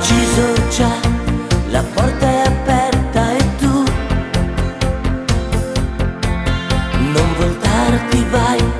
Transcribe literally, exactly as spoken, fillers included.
deciso già, la porta è aperta e tu non voltarti, vai.